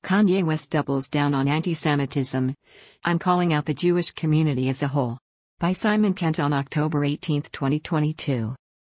Kanye West doubles down on anti-Semitism. I'm calling out the Jewish community as a whole. By Simon Kent on October 18, 2022.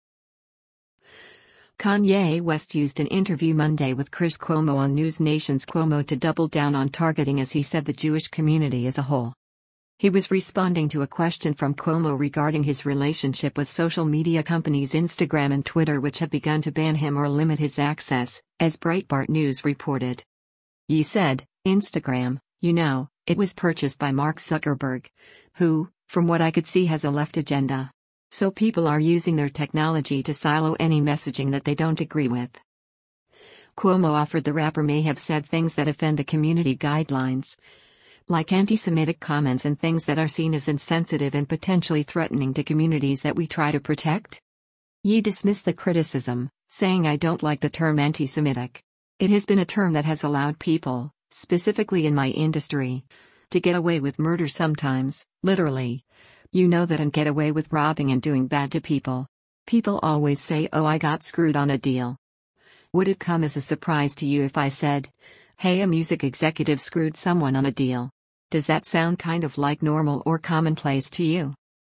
Kanye West used an interview Monday with Chris Cuomo on News Nation's Cuomo to double down on targeting, as he said, the Jewish community as a whole. He was responding to a question from Cuomo regarding his relationship with social media companies Instagram and Twitter, which have begun to ban him or limit his access, as Breitbart News reported. Ye said, Instagram, it was purchased by Mark Zuckerberg, who, from what I could see, has a left agenda. So people are using their technology to silo any messaging that they don't agree with. Cuomo offered the rapper may have said things that offend the community guidelines, like anti-Semitic comments and things that are seen as insensitive and potentially threatening to communities that we try to protect. Ye dismissed the criticism, saying, I don't like the term anti-Semitic. It has been a term that has allowed people, specifically in my industry, to get away with murder sometimes, literally. That, and get away with robbing and doing bad to people. People always say, oh, I got screwed on a deal. Would it come as a surprise to you if I said, hey, a music executive screwed someone on a deal? Does that sound kind of like normal or commonplace to you?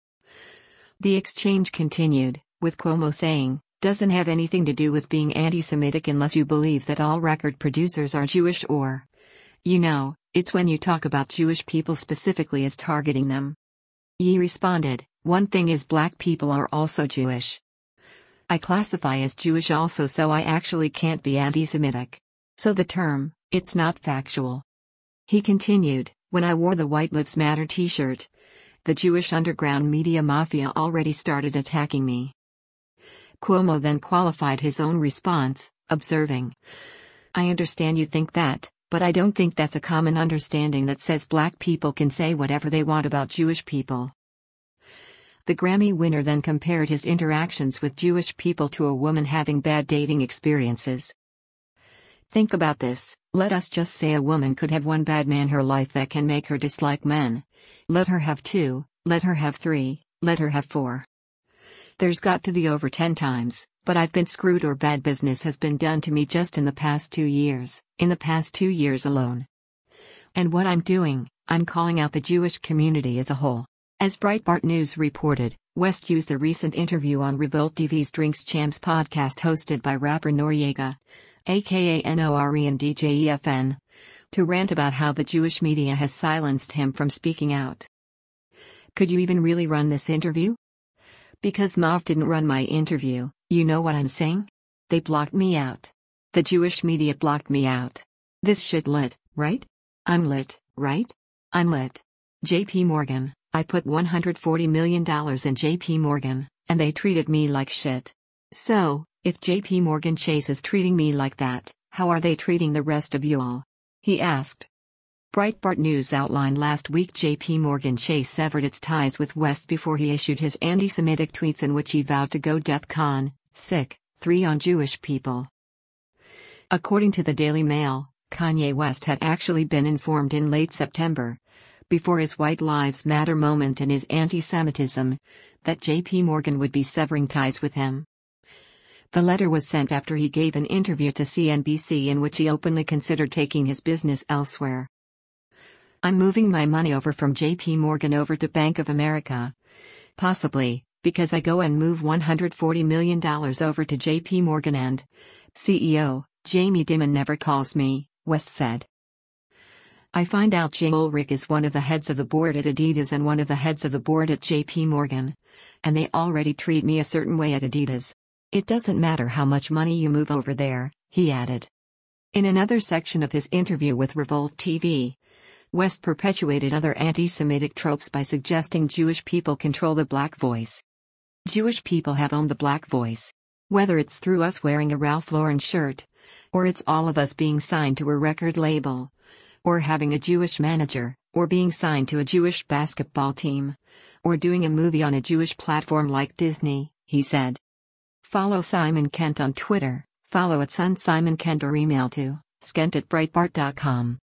The exchange continued, with Cuomo saying, doesn't have anything to do with being anti-Semitic unless you believe that all record producers are Jewish or, it's when you talk about Jewish people specifically as targeting them. Ye responded, one thing is black people are also Jewish. I classify as Jewish also, so I actually can't be anti-Semitic. So the term, it's not factual. He continued, when I wore the White Lives Matter t-shirt, the Jewish underground media mafia already started attacking me. Cuomo then qualified his own response, observing, I understand you think that, but I don't think that's a common understanding that says black people can say whatever they want about Jewish people. The Grammy winner then compared his interactions with Jewish people to a woman having bad dating experiences. Think about this, let us just say a woman could have one bad man in her life that can make her dislike men. Let her have 2, let her have 3, let her have 4. There's got to be over 10 times, but I've been screwed or bad business has been done to me just in the past 2 years, in the past 2 years alone. And what I'm doing, I'm calling out the Jewish community as a whole. As Breitbart News reported, West used a recent interview on Revolt TV's Drinks Champs podcast hosted by rapper Noreaga, aka Nore and DJ EFN, to rant about how the Jewish media has silenced him from speaking out. Could you even really run this interview? Because Mav didn't run my interview, you know what I'm saying? They blocked me out. The Jewish media blocked me out. This shit lit, right? I'm lit, right? I'm lit. JP Morgan, I put $140 million in JP Morgan, and they treated me like shit. So, if JP Morgan Chase is treating me like that, how are they treating the rest of you all? He asked. Breitbart News outlined last week JP Morgan Chase severed its ties with West before he issued his anti-Semitic tweets in which he vowed to go DEFCON 3 on Jewish people. According to the Daily Mail, Kanye West had actually been informed in late September, before his White Lives Matter moment and his anti-Semitism, that JP Morgan would be severing ties with him. The letter was sent after he gave an interview to CNBC in which he openly considered taking his business elsewhere. I'm moving my money over from JP Morgan over to Bank of America. Possibly, because I go and move $140 million over to JP Morgan and CEO, Jamie Dimon never calls me, West said. I find out Jay Ulrich is one of the heads of the board at Adidas and one of the heads of the board at JP Morgan. And they already treat me a certain way at Adidas. It doesn't matter how much money you move over there, he added. In another section of his interview with Revolt TV, West perpetuated other anti-Semitic tropes by suggesting Jewish people control the black voice. Jewish people have owned the black voice. Whether it's through us wearing a Ralph Lauren shirt, or it's all of us being signed to a record label, or having a Jewish manager, or being signed to a Jewish basketball team, or doing a movie on a Jewish platform like Disney, he said. Follow Simon Kent on Twitter, follow @SunSimonKent or email to skent@breitbart.com.